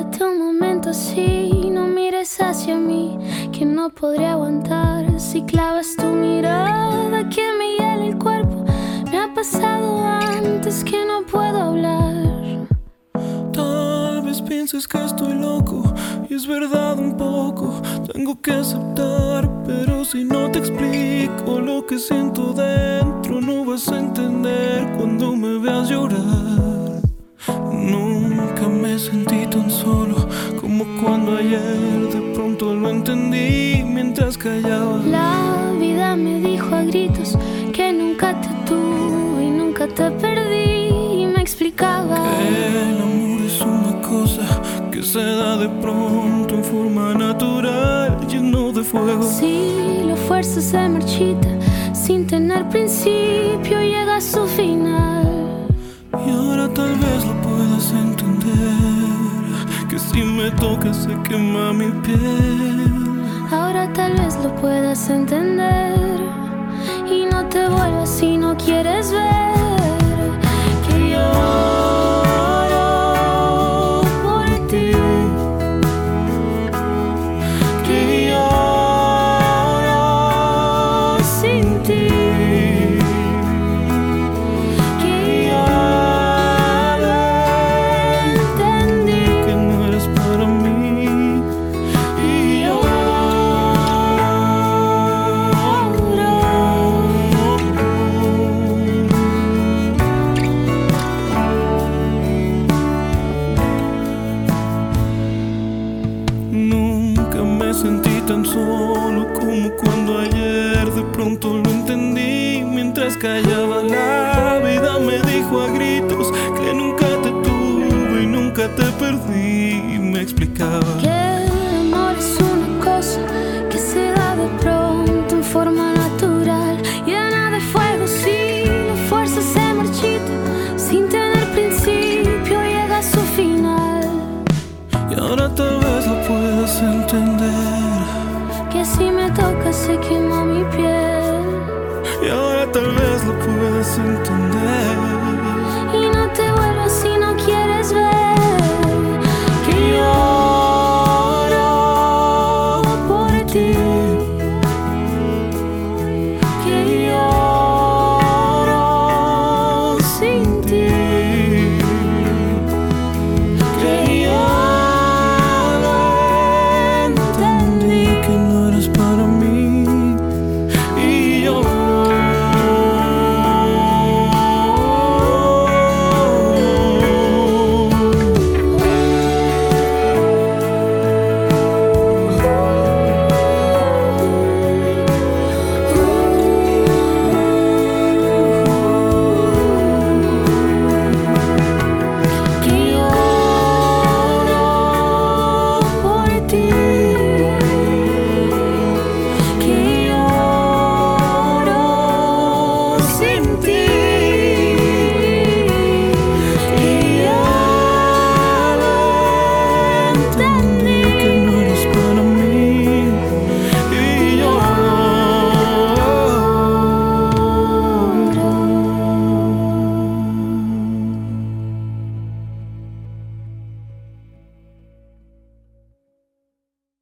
Quédate un momento así, no mires hacia mí, que no podré aguantar si clavas tu mirada que me hiela el cuerpo. Me ha pasado antes que no puedo hablar. Tal vez pienses que estoy loco, y es verdad un poco. Tengo que aceptar, pero si no te explico lo que siento dentro, no vas a entender cuando me veas llorar. Nunca me sentí tan solo como cuando ayer de pronto lo entendí mientras callaba. La vida me dijo a gritos que nunca te tuve y nunca te perdí, y me explicaba que el amor es una cosa que se da de pronto en forma natural, lleno de fuego. Si la fuerza se marchita sin tener principio, llega a su final. Y ahora tal vez lo puedas entender, que si me tocas se quema mi piel. Ahora tal vez lo puedas entender y no te vuelvas si no quieres ver que lloro por ti, que lloro sin ti. Sentí tan solo como cuando ayer de pronto lo entendí mientras callaba. La vida me dijo a gritos que nunca te tuve y nunca te perdí, y me explicaba que el amor es una cosa que se da de pronto en forma natural, llena de fuego. Si la fuerza se marchita sin tener principio, llega a su final. Y ahora tal vez lo puedas entender, que si me tocas se quema mi piel. y ahora tal vez lo puedas entender.